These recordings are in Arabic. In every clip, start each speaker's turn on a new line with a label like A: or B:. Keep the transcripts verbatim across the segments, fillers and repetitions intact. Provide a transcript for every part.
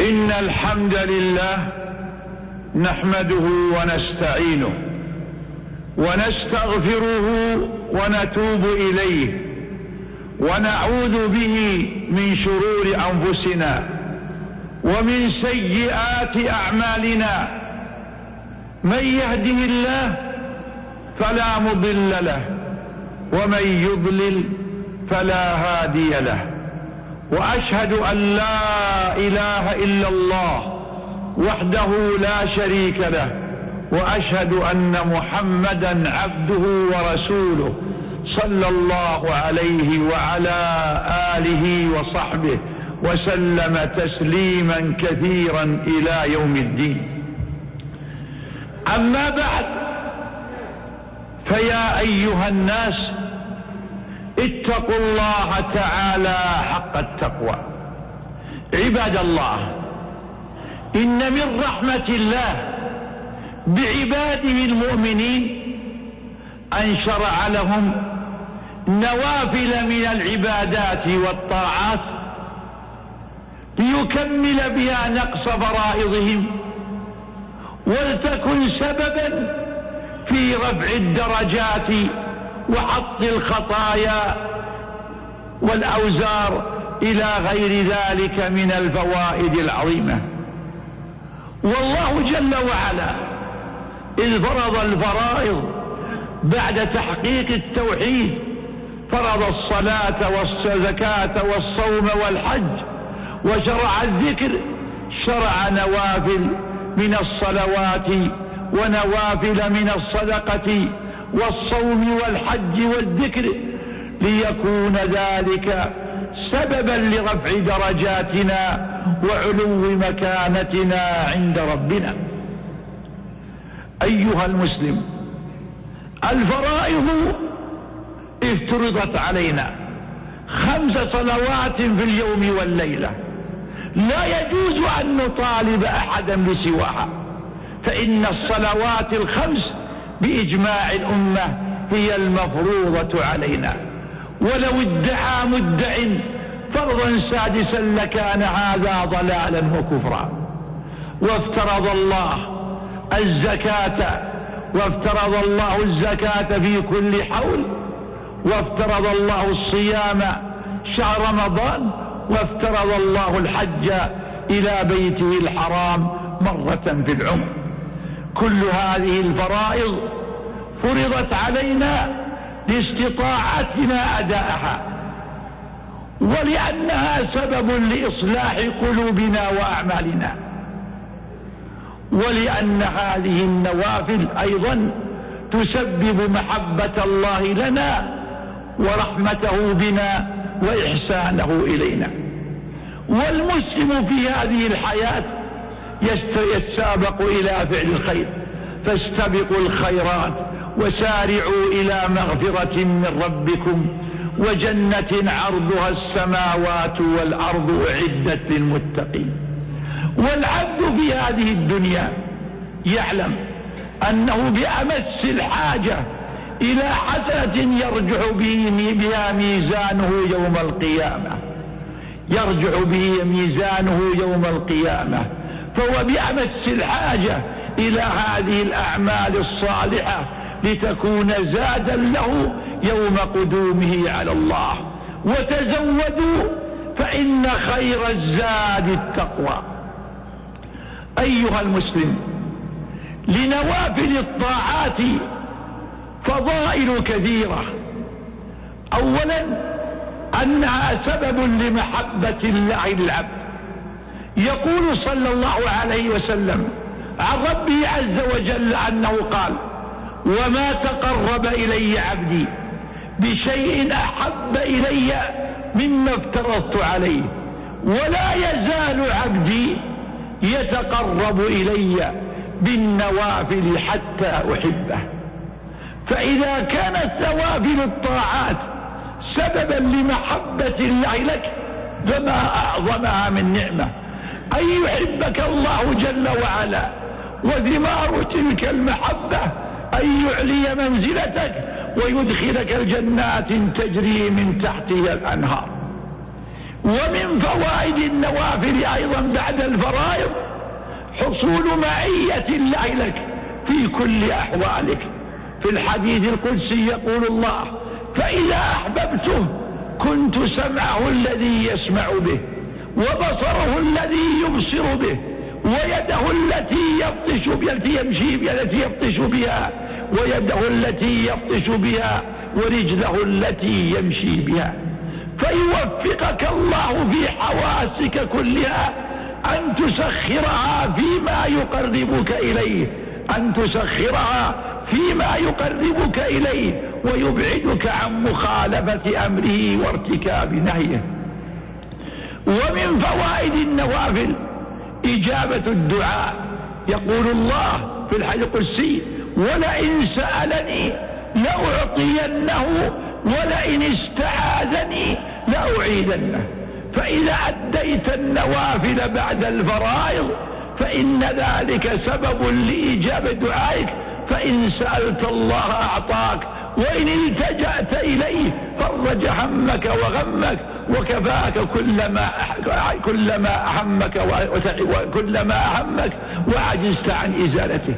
A: إن الحمد لله نحمده ونستعينه ونستغفره ونتوب إليه ونعوذ به من شرور أنفسنا ومن سيئات أعمالنا. من يهده الله فلا مضل له ومن يضلل فلا هادي له، وأشهد أن لا إله إلا الله وحده لا شريك له، وأشهد أن محمدا عبده ورسوله صلى الله عليه وعلى آله وصحبه وسلم تسليما كثيرا إلى يوم الدين. أما بعد، فيا أيها الناس اتقوا الله تعالى حق التقوى. عباد الله، إن من رحمة الله بعباده المؤمنين أن شرع لهم نوافل من العبادات والطاعات ليكمل بها نقص فرائضهم، ولتكن سببا في رفع الدرجات وحط الخطايا والأوزار إلى غير ذلك من الفوائد العظيمة. والله جل وعلا إذ فرض الفرائض بعد تحقيق التوحيد فرض الصلاة والزكاة والصوم والحج، وشرع الذكر شرع نوافل من الصلوات ونوافل من الصدقة والصوم والحج والذكر، ليكون ذلك سببا لرفع درجاتنا وعلو مكانتنا عند ربنا. أيها المسلم، الفرائض افترضت علينا خمس صلوات في اليوم والليلة، لا يجوز أن نطالب أحدا بسواها، فإن الصلوات الخمس بإجماع الأمة هي المفروضة علينا. ولو ادعى مدع فرضا سادسا لكان هذا ضلالا وكفرا. وافترض الله الزكاة وافترض الله الزكاة في كل حول، وافترض الله الصيام شهر رمضان، وافترض الله الحج إلى بيته الحرام مرة في العمر. كل هذه الفرائض فرضت علينا لاستطاعتنا أداءها، ولأنها سبب لإصلاح قلوبنا وأعمالنا، ولأن هذه النوافل أيضا تسبب محبة الله لنا ورحمته بنا وإحسانه إلينا. والمسلم في هذه الحياة يتسابق إلى فعل الخير، فاستبقوا الخيرات وسارعوا إلى مغفرة من ربكم وجنة عرضها السماوات والأرض أعدت للمتقين. والعبد في هذه الدنيا يعلم أنه بأمس الحاجة إلى حسنة يرجع بها ميزانه يوم القيامة يرجع به ميزانه يوم القيامة فهو بأمس الحاجة إلى هذه الأعمال الصالحة لتكون زادا له يوم قدومه على الله. وتزودوا فإن خير الزاد التقوى. أيها المسلم، لنوافل الطاعات فضائل كثيرة. أولا، أنها سبب لمحبة الله للعبد. يقول صلى الله عليه وسلم عن ربه عز وجل أنه قال: وما تقرب إلي عبدي بشيء أحب إلي مما افترضت عليه، ولا يزال عبدي يتقرب إلي بالنوافل حتى أحبه. فإذا كانت نوافل الطاعات سببا لمحبة الله لك فما أعظمها من نعمة أن يحبك الله جل وعلا، وثمار تلك المحبة أن يعلي منزلتك ويدخلك الجنات تجري من تحتها الأنهار. ومن فوائد النوافل أيضا بعد الفرائض حصول معية الله لك في كل أحوالك. في الحديث القدسي يقول الله: فإذا أحببته كنت سمعه الذي يسمع به، وبصره الذي يبصر به، ويده التي يبطش بها التي يمشي بها التي يبطش بها، ويده التي يبطش بها، ورجله التي يمشي بها. فيوفقك الله في حواسك كلها أن تسخرها فيما يقربك إليه، أن تسخرها فيما يقربك إليه ويبعدك عن مخالفة أمره وارتكاب نهيه. ومن فوائد النوافل إجابة الدعاء. يقول الله في الحديث القدسي: ولئن سألني لأعطينه ولئن استعاذني لأعيذنه. فإذا أديت النوافل بعد الفرائض فإن ذلك سبب لإجابة دعائك، فإن سألت الله أعطاك، وإن التجأت إليه فرج همك وغمك وكفاك كلما كلما أهمك وكلما أهمك وعجزت عن إزالته.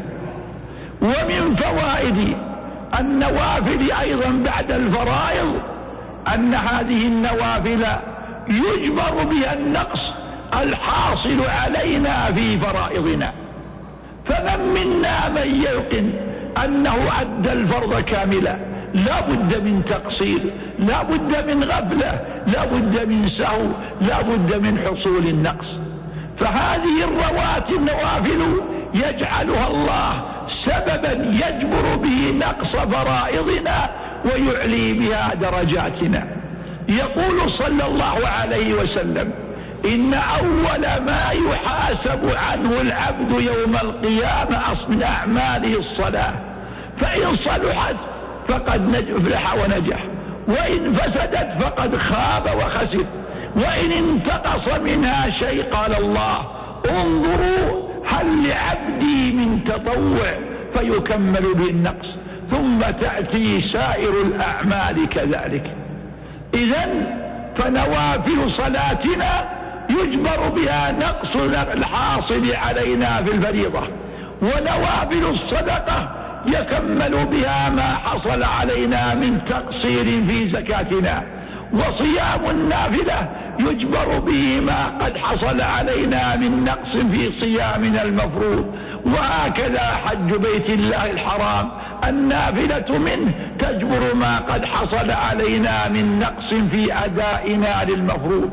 A: ومن فوائد النوافل أيضا بعد الفرائض أن هذه النوافل يجبر بها النقص الحاصل علينا في فرائضنا. فمن منا من ييقن أنه أدى الفرض كاملا لا بد من تقصير، لا بد من غفلة، لا بد من سهو، لا بد من حصول النقص. فهذه الرواتب النوافل يجعلها الله سببا يجبر به نقص فرائضنا ويعلي بها درجاتنا. يقول صلى الله عليه وسلم: إن أول ما يحاسب عنه العبد يوم القيامة من أعماله الصلاة، فإن صلحت فقد أفلح ونجح، وإن فسدت فقد خاب وخسر، وإن انتقص منها شيء قال الله: انظروا هل لعبدي من تطوع فيكمل به النقص، ثم تأتي سائر الأعمال كذلك. إذن فنوافل صلاتنا يجبر بها نقص الحاصل علينا في الفريضة، ونوافل الصدقة يكمل بها ما حصل علينا من تقصير في زكاتنا، وصيام النافلة يجبر به ما قد حصل علينا من نقص في صيامنا المفروض. وهكذا حج بيت الله الحرام النافلة منه تجبر ما قد حصل علينا من نقص في أدائنا للمفروض.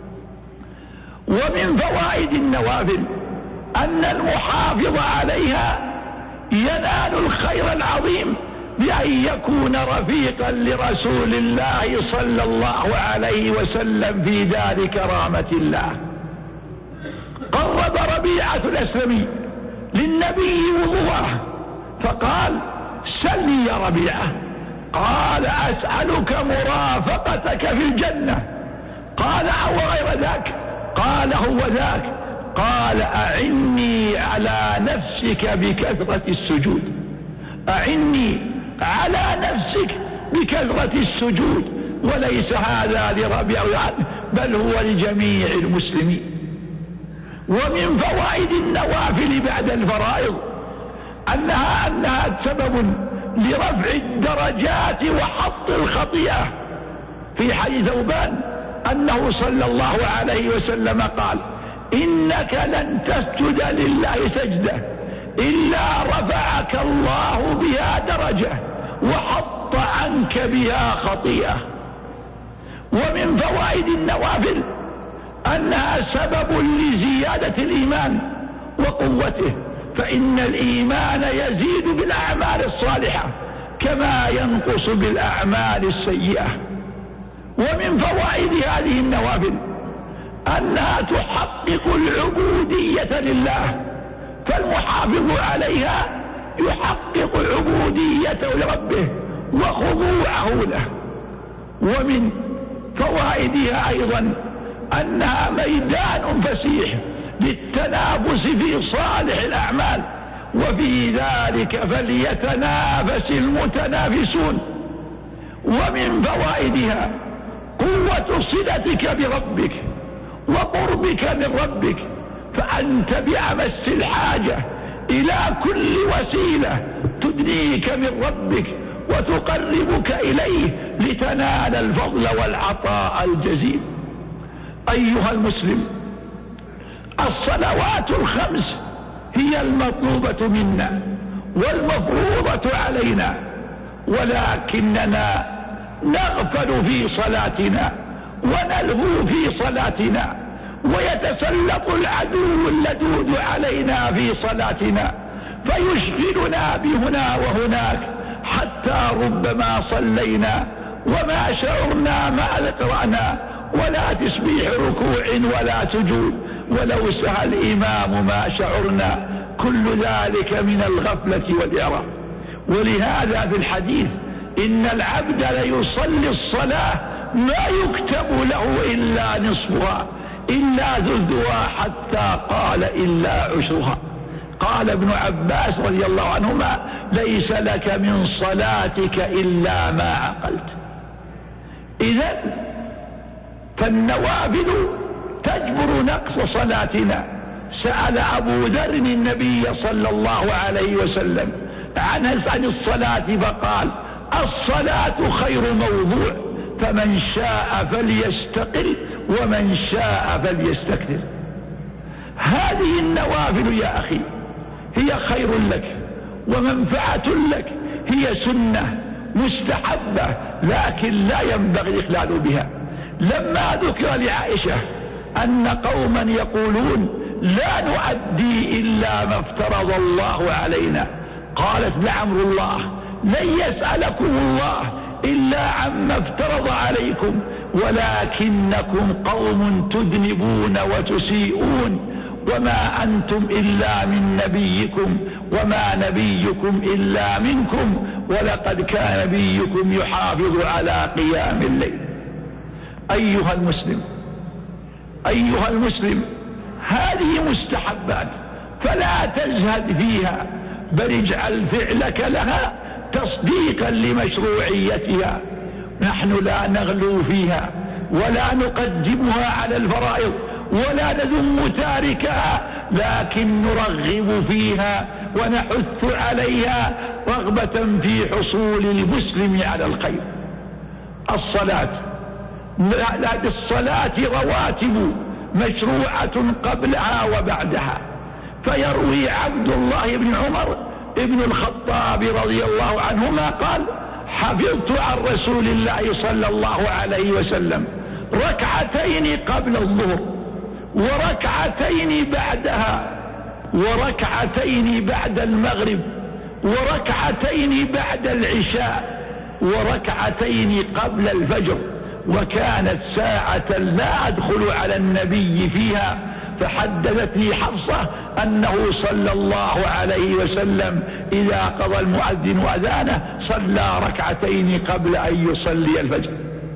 A: ومن فوائد النوافل أن المحافظ عليها ينال الخير العظيم بأن يكون رفيقا لرسول الله صلى الله عليه وسلم في دار كرامة الله. قرب ربيعة الأسلمي للنبي وضوءه فقال: سل يا ربيعة. قال: أسألك مرافقتك في الجنة. قال: أو غير ذاك؟ قال: هو ذاك. قال: أعني على نفسك بكثرة السجود، أعني على نفسك بكثرة السجود. وليس هذا لربيعة بل هو لجميع المسلمين. ومن فوائد النوافل بعد الفرائض أنها أنها سبب لرفع الدرجات وحط الخطيئة. في حديث ثوبان أنه صلى الله عليه وسلم قال: إنك لن تسجد لله سجدة إلا رفعك الله بها درجة وحط عنك بها خطيئة. ومن فوائد النوافل أنها سبب لزيادة الإيمان وقوته، فإن الإيمان يزيد بالأعمال الصالحة كما ينقص بالأعمال السيئة. ومن فوائد هذه النوافل أنها تحقق العبودية لله، فالمحافظ عليها يحقق عبوديته لربه وخضوعه له. ومن فوائدها أيضا أنها ميدان فسيح للتنافس في صالح الأعمال، وفي ذلك فليتنافس المتنافسون. ومن فوائدها قوة صلتك بربك وقربك من ربك، فأنت بأمس الحاجة إلى كل وسيلة تدنيك من ربك وتقربك إليه لتنال الفضل والعطاء الجزيل. أيها المسلم، الصلوات الخمس هي المطلوبة منا والمفروضة علينا، ولكننا نغفل في صلاتنا ونلهو في صلاتنا، ويتسلط العدو اللدود علينا في صلاتنا فيشغلنا بهنا وهناك، حتى ربما صلينا وما شعرنا ما ذكرنا، ولا تسبيح ركوع ولا سجود، ولو سهى الإمام ما شعرنا، كل ذلك من الغفلة والإعراض. ولهذا في الحديث إن العبد ليصلي الصلاة ما يكتب له إلا نصفها إلا ثلثها، حتى قال إلا عشرها. قال ابن عباس رضي الله عنهما: ليس لك من صلاتك إلا ما عقلت. إذن فالنوافل تجبر نقص صلاتنا. سأل أبو ذر النبي صلى الله عليه وسلم عن الصلاة فقال: الصلاة خير موضوع، فمن شاء فليستقل ومن شاء فليستكثر. هذه النوافل يا أخي هي خير لك ومنفعة لك، هي سنة مستحبة، لكن لا ينبغي الإخلال بها. لما ذكر لعائشة أن قوما يقولون لا نؤدي إلا ما افترض الله علينا، قالت: لعمر الله لن يسألكم الله إلا عما افترض عليكم، ولكنكم قوم تذنبون وتسيئون، وما أنتم إلا من نبيكم، وما نبيكم إلا منكم، ولقد كان نبيكم يحافظ على قيام الليل. أيها المسلم أيها المسلم هذه مستحبات، فلا تزهد فيها، بل اجعل فعلك لها تصديقا لمشروعيتها. نحن لا نغلو فيها ولا نقدمها على الفرائض ولا نذم تاركها، لكن نرغب فيها ونحث عليها رغبة في حصول المسلم على الخير. الصلاة لا بالصلاة رواتب مشروعة قبلها وبعدها. فيروي عبد الله بن عمر ابن الخطاب رضي الله عنهما قال: حفظت عن رسول الله صلى الله عليه وسلم ركعتين قبل الظهر وركعتين بعدها وركعتين بعد المغرب وركعتين بعد العشاء وركعتين قبل الفجر، وكانت ساعة لا أدخل على النبي فيها. فحدثتني حفصة أنه صلى الله عليه وسلم إذا قضى المؤذن أذانه صلى ركعتين قبل أن يصلي الفجر.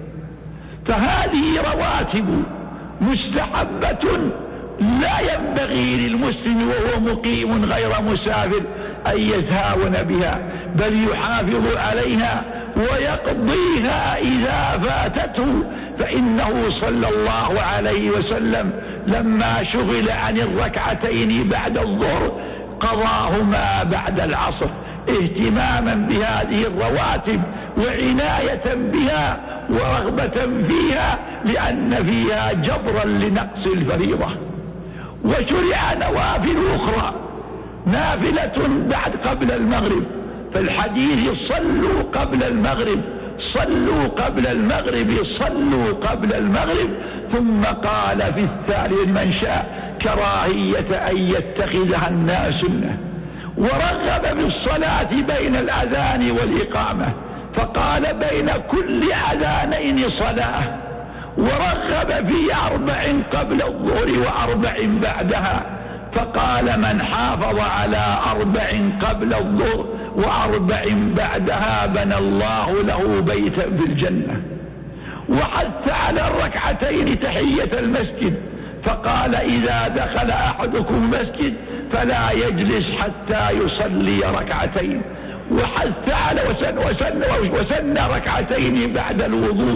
A: فهذه رواتب مستحبة لا ينبغي للمسلم وهو مقيم غير مسافر أن يتهاون بها، بل يحافظ عليها ويقضيها إذا فاتته. فإنه صلى الله عليه وسلم لما شغل عن الركعتين بعد الظهر قضاهما بعد العصر، اهتماما بهذه الرواتب وعناية بها ورغبة فيها، لأن فيها جبرا لنقص الفريضة. وشرع نوافل أخرى نافلة بعد قبل المغرب، فالحديث: صلوا قبل المغرب صلوا قبل المغرب صلوا قبل المغرب. ثم قال في الثالث: من شاء كراهية أن يتخذها الناس سنة. ورغب بالصلاة بين الأذان والإقامة، فقال: بين كل أذانين صلاة. ورغب في أربع قبل الظهر وأربع بعدها، فقال: من حافظ على أربع قبل الظهر وأربع بعدها بنى الله له بيتا في الجنة. وحث على الركعتين تحية المسجد، فقال: إذا دخل أحدكم المسجد فلا يجلس حتى يصلي ركعتين. وحث على وسن, وسن, وسن ركعتين بعد الوضوء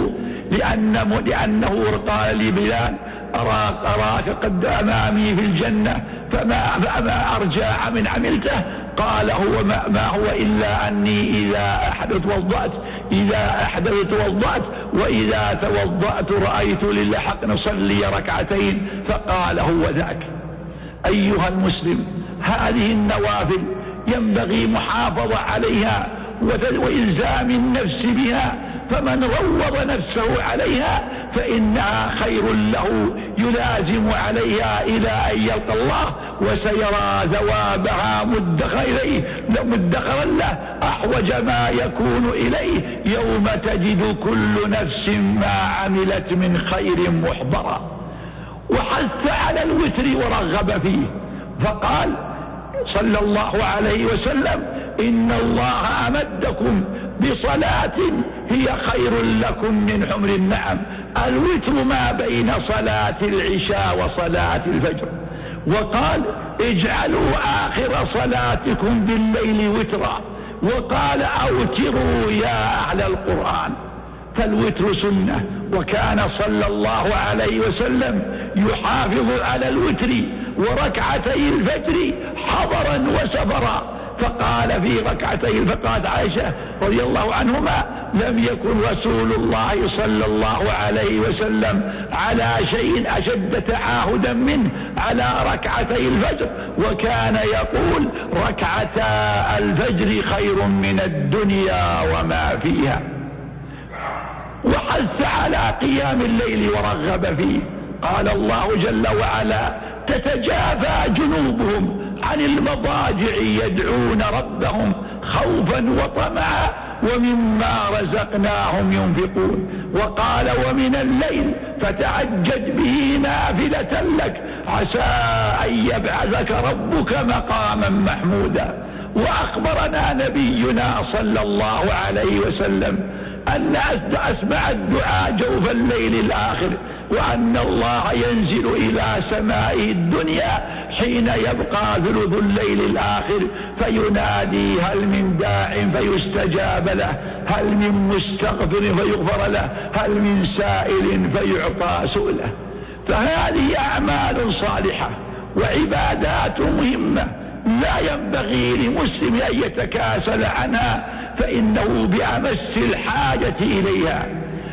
A: لأن لأنه قال لي بلال أراك, أراك قد أمامي في الجنة فما, فما أرجع من عملته. قال هو ما, ما هو إلا أني إذا أحدث توضأت إذا أحدث توضأت وإذا توضأت رأيت للحق نصلي ركعتين. فقال هو ذاك. أيها المسلم، هذه النوافل ينبغي محافظة عليها وإلزام النفس بها، فمن روض نفسه عليها فإنها خير له يلازم عليها إلى أن يلقى الله، وسيرى ثوابها مدخرا له أحوج ما يكون إليه يوم تجد كل نفس ما عملت من خير محضرا. وحث على الوتر ورغب فيه، فقال صلى الله عليه وسلم إن الله أمدكم بصلاة هي خير لكم من حمر النعم. الوتر ما بين صلاة العشاء وصلاة الفجر. وقال اجعلوا آخر صلاتكم بالليل وترا. وقال أوتروا يا أهل القرآن. فالوتر سنة، وكان صلى الله عليه وسلم يحافظ على الوتر وركعتي الفجر حضرا وسفرا. فقال في ركعتي فقالت عائشة رضي الله عنهما لم يكن رسول الله صلى الله عليه وسلم على شيء أشد تعاهدا منه على ركعتي الفجر، وكان يقول ركعتا الفجر خير من الدنيا وما فيها. وحث على قيام الليل ورغب فيه. قال الله جل وعلا تتجافى جنوبهم عن المضاجع يدعون ربهم خوفا وطمعا ومما رزقناهم ينفقون. وقال ومن الليل فتعجد به نافلة لك عسى أن يبعثك ربك مقاما محمودا. وأخبرنا نبينا صلى الله عليه وسلم أن أسمع الدعاء جوف الليل الآخر، وأن الله ينزل إلى سمائه الدنيا حين يبقى ثلث الليل الآخر فينادي هل من داع فيستجاب له، هل من مستغفر فيغفر له، هل من سائل فيعطى سؤله. فهذه أعمال صالحة وعبادات مهمة لا ينبغي لمسلم أن يتكاسل عنها، فإنه بأمس الحاجة إليها.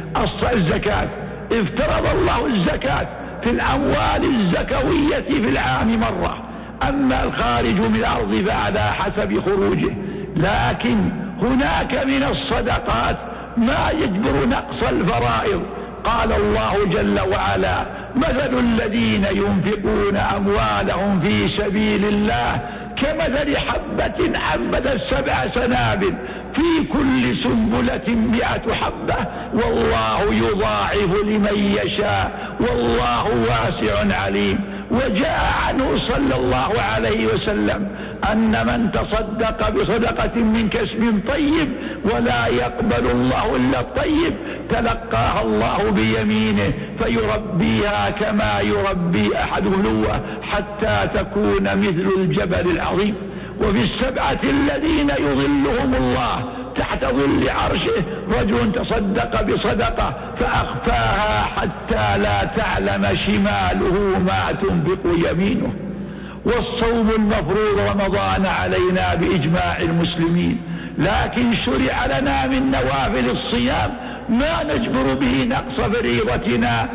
A: الزكاة افترض الله الزكاة في الأموال الزكوية في العام مرة، أما الخارج من الأرض فعلى حسب خروجه. لكن هناك من الصدقات ما يجبر نقص الفرائض. قال الله جل وعلا مثل الذين ينفقون أموالهم في سبيل الله كمثل حبة أنبتت سبع سنابل في كل سنبلة مئة حبة والله يضاعف لمن يشاء والله واسع عليم. وجاء عنه صلى الله عليه وسلم أن من تصدق بصدقة من كسب طيب ولا يقبل الله إلا الطيب تلقاها الله بيمينه فيربيها كما يربي أحد هلوه حتى تكون مثل الجبل العظيم. وفي السبعة الذين يظلهم الله تحت ظل عرشه رجل تصدق بصدقة فأخفاها حتى لا تعلم شماله ما تنفق يمينه. والصوم المفروض رمضان علينا بإجماع المسلمين، لكن شرع لنا من نوافل الصيام ما نجبر به نقص فريضتنا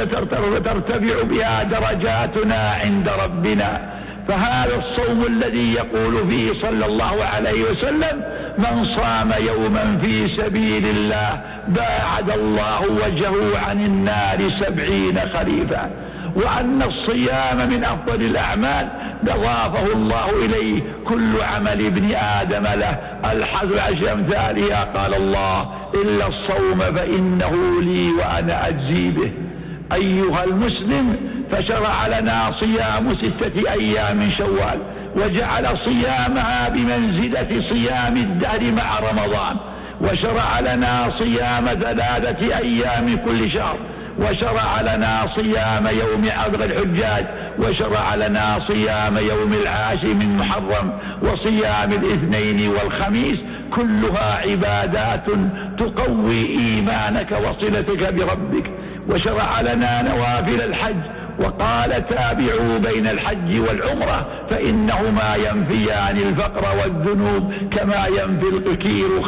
A: وترتفع بها درجاتنا عند ربنا. فهذا الصوم الذي يقول فيه صلى الله عليه وسلم من صام يوما في سبيل الله باعد الله وجهه عن النار سبعين خريفا. وأن الصيام من أفضل الأعمال ضافه الله إليه كل عمل ابن آدم له الحذر عشر أمثالها. قال الله إلا الصوم فإنه لي وأنا أجزي به. أيها المسلم، فشرع لنا صيام ستة أيام من شوال وجعل صيامها بمنزلة صيام الدهر مع رمضان، وشرع لنا صيام ثلاثة أيام كل شهر، وشرع لنا صيام يوم عذر الحجاج، وشرع لنا صيام يوم العاشر من محرم، وصيام الاثنين والخميس. كلها عبادات تقوي إيمانك وصلتك بربك. وشرع لنا نوافل الحج وقال تابعوا بين الحج والعمرة فإنهما ينفيان الفقر والذنوب كما ينفي القكير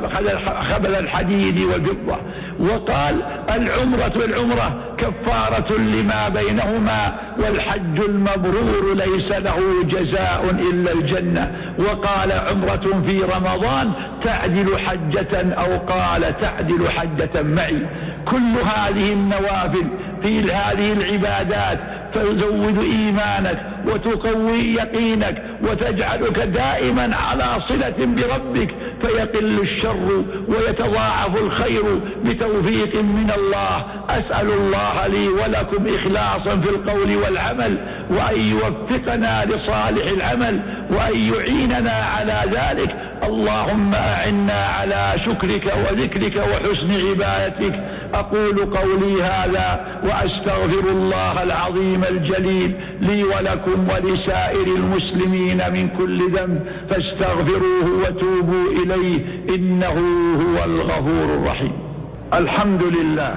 A: خبل الحديد والفضة. وقال العمرة العمرة كفارة لما بينهما والحج المبرور ليس له جزاء إلا الجنة. وقال عمرة في رمضان تعدل حجة أو قال تعدل حجة معي. كل هذه النوافل في هذه العبادات تزود إيمانك وتقوي يقينك وتجعلك دائما على صلة بربك فيقل الشر ويتضاعف الخير بتوفيق من الله. أسأل الله لي ولكم إخلاصا في القول والعمل وأن يوفقنا لصالح العمل وأن يعيننا على ذلك. اللهم أعنا على شكرك وذكرك وحسن عبادتك. أقول قولي هذا وأستغفر الله العظيم الجليل لي ولكم ولسائر المسلمين من كل ذنب فاستغفروه وتوبوا إليه إنه هو الغفور الرحيم. الحمد لله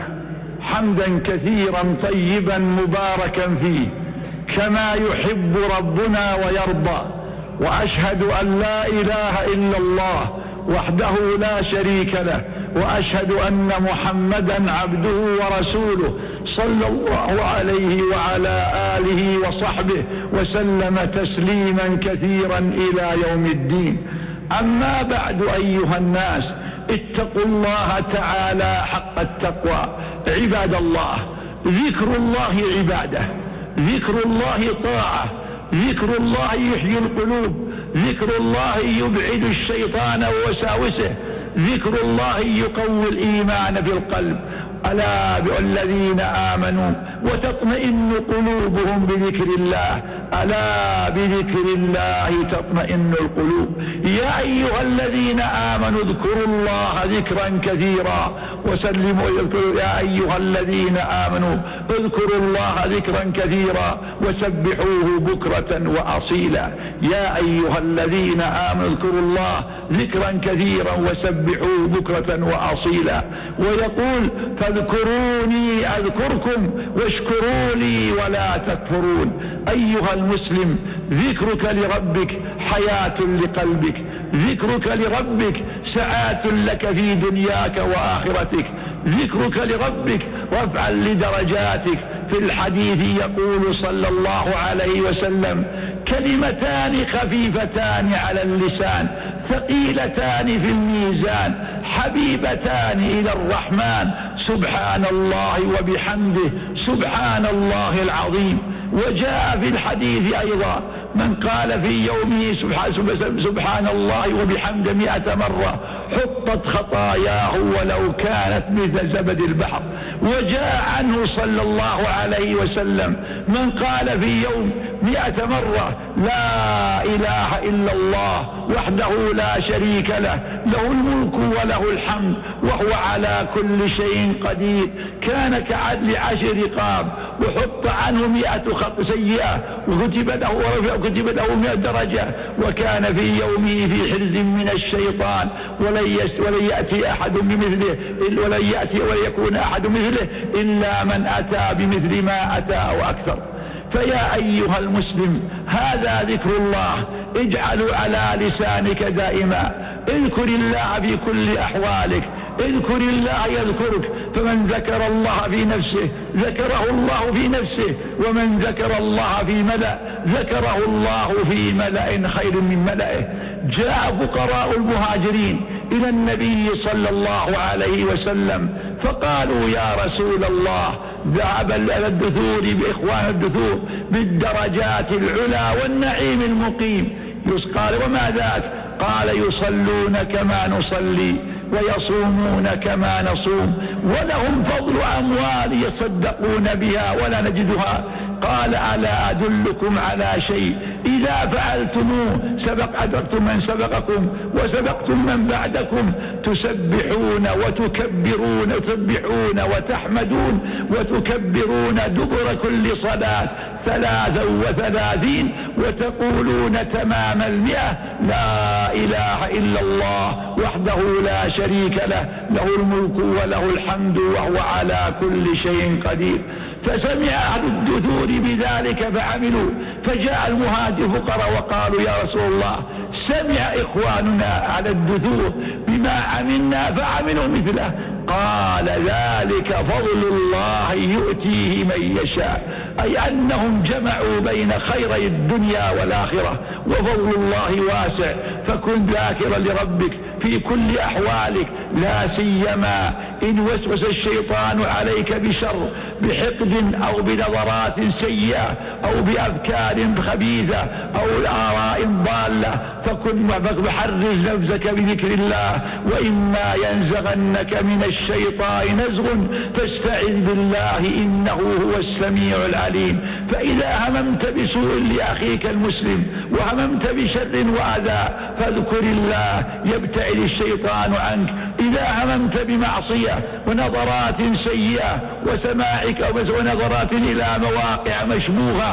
A: حمدا كثيرا طيبا مباركا فيه كما يحب ربنا ويرضى. وأشهد أن لا إله إلا الله وحده لا شريك له وأشهد أن محمدا عبده ورسوله صلى الله عليه وعلى آله وصحبه وسلم تسليما كثيرا إلى يوم الدين. أما بعد أيها الناس اتقوا الله تعالى حق التقوى. عباد الله ذكر الله عبادة، ذكر الله طاعة، ذكر الله يحيي القلوب، ذكر الله يبعد الشيطان ووساوسه، ذكر الله يقوي الإيمان في القلب. ألا بالذين آمنوا وتطمئن قلوبهم بذكر الله، ألا بذكر الله تطمئن القلوب. يا أيها الذين آمنوا اذكروا الله ذكرا كثيرا وسلموا. يا أيها الذين آمنوا اذكروا الله ذكرا كثيرا وسبحوه بكرة وأصيلا. يا أيها الذين آمنوا اذكروا الله ذكرا كثيرا وسبحوه بكرة وأصيلا. ويقول فاذكروني أذكركم واشكروا لي ولا تكفرون. أيها المسلم ذكرك لربك حياة لقلبك، ذكرك لربك سعادة لك في دنياك وآخرتك، ذكرك لربك رفعا لدرجاتك. في الحديث يقول صلى الله عليه وسلم كلمتان خفيفتان على اللسان ثقيلتان في الميزان حبيبتان إلى الرحمن سبحان الله وبحمده سبحان الله العظيم. وجاء في الحديث أيضا من قال في يومه سبحان الله وبحمده مئة مرة حطت خطاياه ولو كانت مثل زبد البحر. وجاء عنه صلى الله عليه وسلم من قال في يوم مئة مرة لا إله إلا الله وحده لا شريك له له الملك وله الحمد وهو على كل شيء قدير كان كعدل عشر رقاب وحط عنه مئة خط سيئة وكتب له وكتب له مئة درجة وكان في يومه في حرز من الشيطان ولن يأتي أحد بمثله ولن يأتي وليكون أحد مثله إلا من أتى بمثل ما أتى أو أكثر. فيا أيها المسلم هذا ذكر الله اجعلوا على لسانك دائما. اذكر الله في كل أحوالك، اذكر الله يذكرك. فمن ذكر الله في نفسه ذكره الله في نفسه ومن ذكر الله في ملأ ذكره الله في ملأ خير من ملئه. جاء فقراء المهاجرين إلى النبي صلى الله عليه وسلم فقالوا يا رسول الله ذهب الدثور بإخوان الدثور بالدرجات العلا والنعيم المقيم. قال وما ذاك؟ قال يصلون كما نصلي ويصومون كما نصوم ولهم فضل أموال يصدقون بها ولا نجدها قال ألا أدلكم على شيء إذا فعلتموه سبق أدركتم من سبقكم وسبقتم من بعدكم تسبحون وتكبرون تسبحون وتحمدون وتكبرون دبر كل صلاة ثلاثا وثلاثين وتقولون تمام المئة لا إله إلا الله وحده لا شريك له له الملك وله الحمد وهو على كل شيء قدير. فسمع أهل الدثور بذلك فعملوا، فجاء المهاجر فقراء وقالوا يا رسول الله سمع إخواننا على الدثور بما عملنا فعملوا مثله. قال ذلك فضل الله يؤتيه من يشاء، أي أنهم جمعوا بين خيري الدنيا والآخرة وفضل الله واسع. فكن ذاكرا لربك في كل أحوالك، لا سيما إن وسوس الشيطان عليك بشر بحقد أو بنظرات سيئة أو بأفكار خبيثة أو آراء ضالة، فكن بحرز نفسك بذكر الله. وإما ينزغنك من الشيطان نزغ فاستعذ بالله إنه هو السميع العليم. فإذا هممت بسوء لأخيك المسلم وهممت بشر وأذى فاذكر الله يبتعد الشيطان عنك. إذا هممت بمعصية ونظرات سيئة وسماعك ونظرات إلى مواقع مشبوهة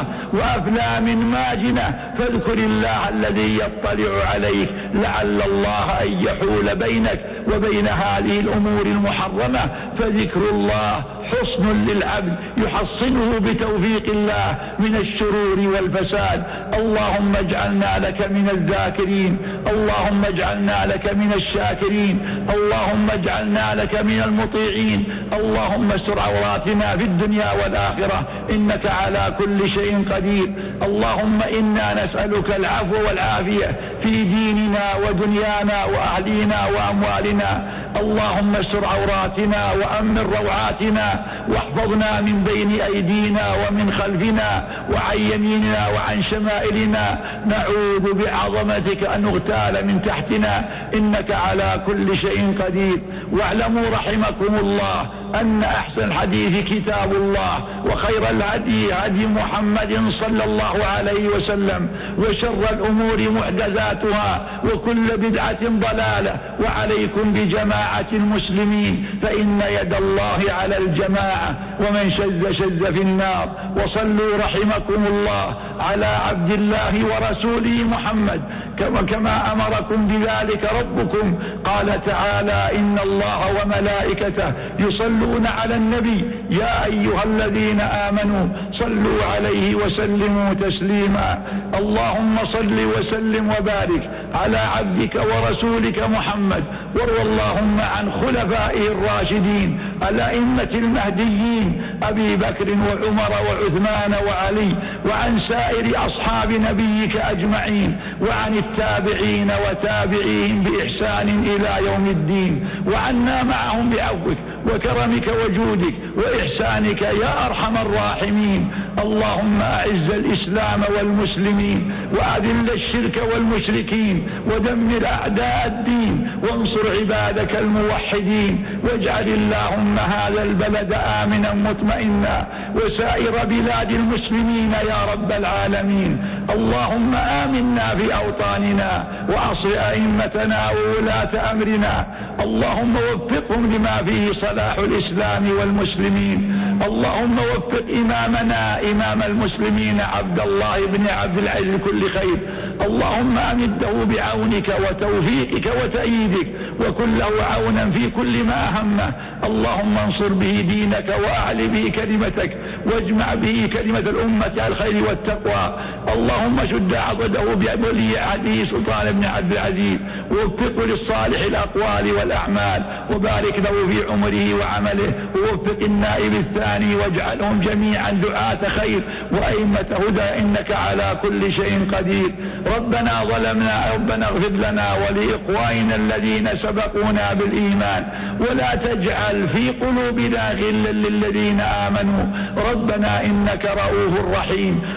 A: وأفلام ماجنة فاذكر الله الذي يطلع عليك لعل الله أن يحول بينك وبين هذه الأمور المحرمة. فذكر الله حصن للعبد يحصنه بتوفيق الله من الشرور والفساد. اللهم اجعلنا لك من الذاكرين، اللهم اجعلنا لك من الشاكرين، اللهم اجعلنا لك من المطيعين. اللهم استر عوراتنا في الدنيا والآخرة إنك على كل شيء قدير. اللهم إنا نسألك العفو والعافية في ديننا ودنيانا وأهلينا وأموالنا. اللهم استر عوراتنا وأمن روعاتنا واحفظنا من بين أيدينا ومن خلفنا وعن يميننا وعن شمائلنا. نعوذ بعظمتك أن نغتال من تحتنا إنك على كل شيء قدير. واعلموا رحمكم الله أن أحسن الحديث كتاب الله وخير الهدي هدي محمد صلى الله عليه وسلم وشر الأمور محدثاتها وكل بدعة ضلالة. وعليكم بجماعة المسلمين فإن يد الله على الجماعة ومن شذ شذ في النار. وصلوا رحمكم الله على عبد الله ورسوله محمد كما, كما أمركم بذلك ربكم. قال تعالى إن الله وملائكته يصلون على النبي يا أيها الذين آمنوا صلوا عليه وسلموا تسليما. اللهم صل وسلم وبارك على عبدك ورسولك محمد. وارض اللهم عن خلفائه الراشدين الأئمة المهديين أبي بكر وعمر وعثمان وعلي وعن سائر أصحاب نبيك أجمعين وعن التابعين وتابعيهم بإحسان إلى يوم الدين. وعنا معهم بعفوك وكرمك وجودك وإحسانك يا أرحم الراحمين. اللهم أعز الإسلام والمسلمين وأذل الشرك والمشركين ودمر أعداء الدين وانصر عبادك الموحدين. واجعل اللهم هذا البلد آمنا مطمئنا وسائر بلاد المسلمين يا رب العالمين. اللهم آمنا في أوطاننا وأصل أئمتنا وولاة أمرنا. اللهم وفقهم لما فيه صلاح الإسلام والمسلمين. اللهم وفق إمامنا إمام المسلمين عبد الله بن عبد العزيز كل خير. اللهم أمده بعونك وتوفيقك وتأييدك وكن له عونا في كل ما همه. اللهم انصر به دينك وأعل به كلمتك واجمع به كلمة الأمة على الخير والتقوى. اللهم شد عضده بولي عهده سلطان بن عبد العزيز ووفقه للصالح الأقوال والأعمال وبارك له في عمره وعمله. ووفق النائب الثاني واجعلهم جميعا دعاة خير وأئمة هدى إنك على كل شيء قدير. ربنا ظلمنا ربنا اغفر لنا ولإخواننا الذين سبقونا بالإيمان ولا تجعل في قلوبنا غلا للذين آمنوا ربنا إنك رؤوف رحيم.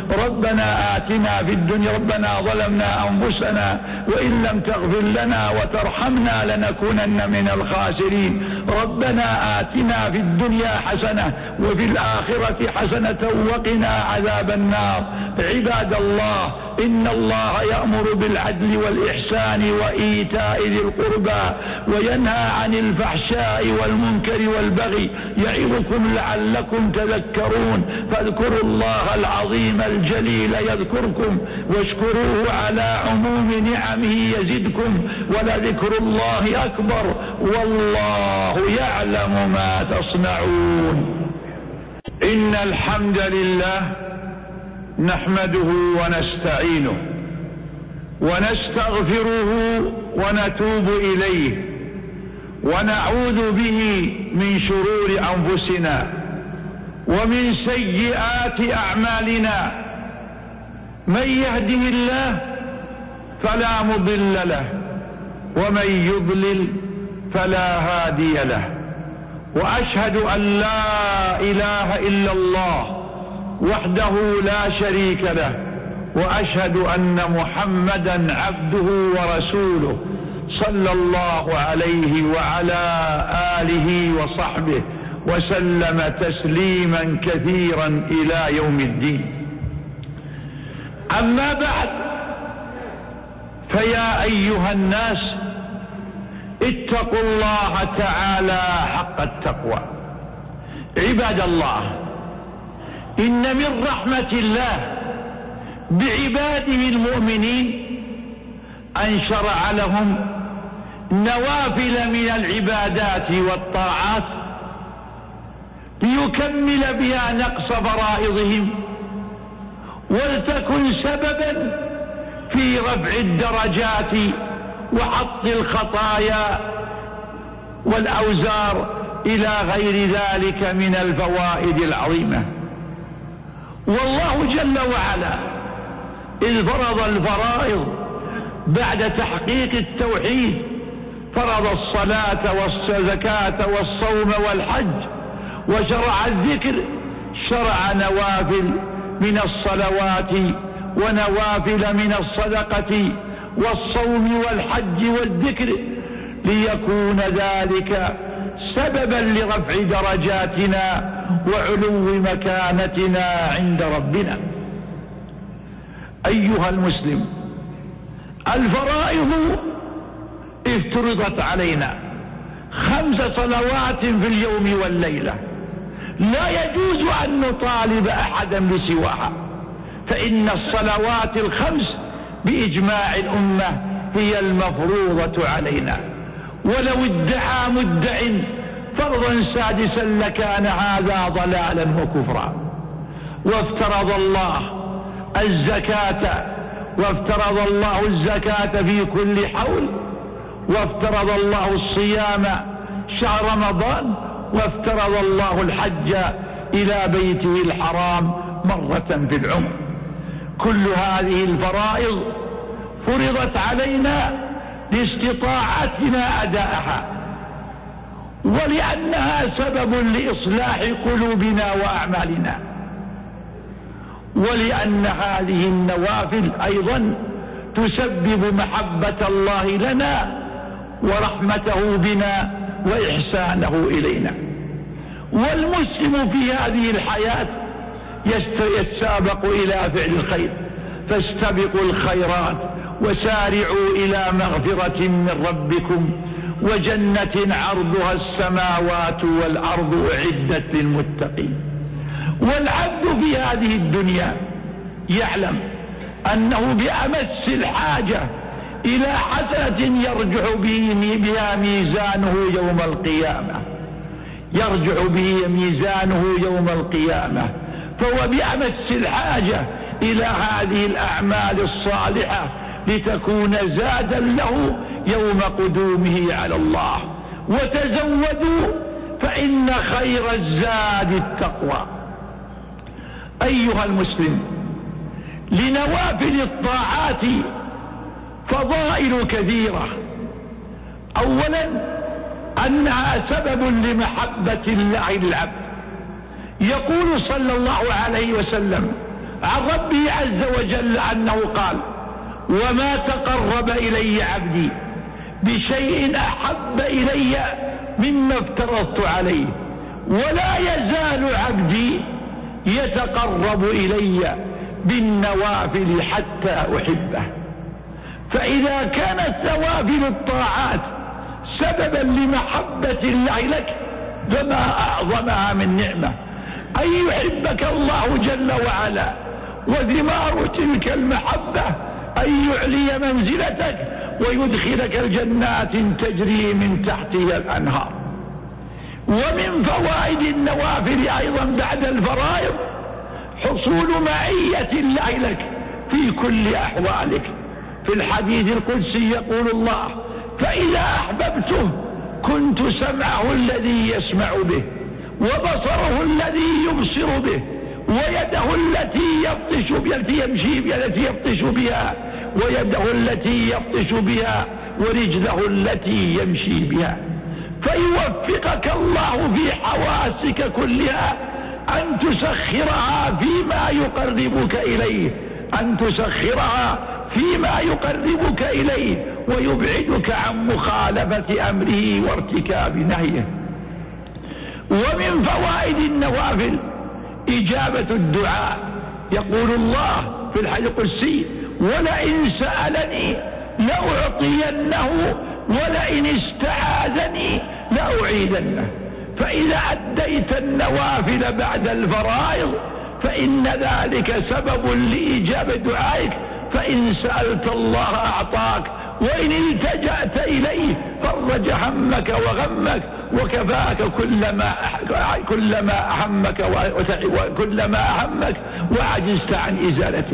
A: ربنا آتنا في الدنيا ربنا ظلمنا أنفسنا وإن لم تغفر لنا وترحمنا لنكونن من الخاسرين ربنا آتنا في الدنيا حسنة وفي الآخرة حسنة وقنا عذاب النار. عباد الله، إن الله يأمر بالعدل والإحسان وإيتاء ذي القربى وينهى عن الفحشاء والمنكر والبغي يعظكم لعلكم تذكرون. فاذكروا الله العظيم الجليل يذكركم واشكروه على عموم نعمه يزدكم ولذكر الله أكبر والله يعلم ما تصنعون. إن الحمد لله نحمده ونستعينه ونستغفره ونتوب إليه ونعوذ به من شرور أنفسنا ومن سيئات أعمالنا. من يهده الله فلا مضل له ومن يضلل فلا هادي له. وأشهد أن لا إله إلا الله وحده لا شريك له وأشهد أن محمدا عبده ورسوله صلى الله عليه وعلى آله وصحبه وسلم تسليما كثيرا إلى يوم الدين. أما بعد، فيا أيها الناس اتقوا الله تعالى حق التقوى. عباد الله، إن من رحمة الله بعباده المؤمنين أن شرع لهم نوافل من العبادات والطاعات ليكمل بها نقص فرائضهم ولتكن سببا في رفع الدرجات وحط الخطايا والأوزار إلى غير ذلك من الفوائد العظيمة. والله جل وعلا إذ فرض الفرائض بعد تحقيق التوحيد فرض الصلاة والزكاة والصوم والحج وشرع الذكر، شرع نوافل من الصلوات ونوافل من الصدقة والصوم والحج والذكر ليكون ذلك سببا لرفع درجاتنا وعلو مكانتنا عند ربنا. أيها المسلم، الفرائض افترضت علينا خمس صلوات في اليوم والليلة، لا يجوز أن نطالب أحدا بسواها، فإن الصلوات الخمس بإجماع الأمة هي المفروضة علينا. ولو ادعى مدع فرضا سادسا لكان هذا ضلالا وكفرا. وافترض الله الزكاة وافترض الله الزكاة في كل حول، وافترض الله الصيام شهر رمضان، وافترض الله الحج إلى بيته الحرام مرة في العمر. كل هذه الفرائض فرضت علينا لاستطاعتنا أداءها ولأنها سبب لإصلاح قلوبنا وأعمالنا، ولأن هذه النوافل أيضا تسبب محبة الله لنا ورحمته بنا وإحسانه إلينا. والمسلم في هذه الحياة يتسابق إلى فعل الخير، فاستبقوا الخيرات وسارعوا إلى مغفرة من ربكم وجنة عرضها السماوات والأرض أعدت للمتقين. والعبد في هذه الدنيا يعلم أنه بأمس الحاجة إلى حسنة يرجع بها ميزانه يوم القيامة يرجع به ميزانه يوم القيامة فهو بأمس الحاجة إلى هذه الأعمال الصالحة لتكون زادا له يوم قدومه على الله. وتزودوا فإن خير الزاد التقوى. أيها المسلم، لنوافل الطاعات فضائل كثيرة. أولا أنها سبب لمحبة الله للعبد. يقول صلى الله عليه وسلم: عن ربه عز وجل أنه قال: وما تقرب إلي عبدي بشيء أحب إلي مما افترضت عليه، ولا يزال عبدي يتقرب إلي بالنوافل حتى أحبه. فإذا كانت نوافل الطاعات سببا لمحبة الله لك فما أعظمها من نعمة أن يحبك الله جل وعلا، وثمار تلك المحبة أن يعلي منزلتك ويدخلك الجنات تجري من تحتها الأنهار. ومن فوائد النوافل أيضا بعد الفرائض حصول معية الله لك في كل أحوالك. في الحديث القدسي يقول الله: فإذا أحببته كنت سمعه الذي يسمع به، وبصره الذي يبصر به، ويده التي يبطش بها التي يمشي بها التي يبطش بها، ويده التي يبطش بها، ورجله التي يمشي بها. فيوفقك الله في حواسك كلها أن تسخرها فيما يقربك إليه، أن تسخرها فيما يقربك إليه ويبعدك عن مخالفة أمره وارتكاب نهيه. ومن فوائد النوافل إجابة الدعاء. يقول الله في الحديث القدسي: ولئن سألني لأعطينه ولئن استعاذني لأعيذنه. فإذا أديت النوافل بعد الفرائض فإن ذلك سبب لإجابة دعائك، فإن سألت الله أعطاك، وإن التجأت إليه فرج همك وغمك وكفاك كلما كلما أهمك وكلما أهمك وعجزت عن إزالته.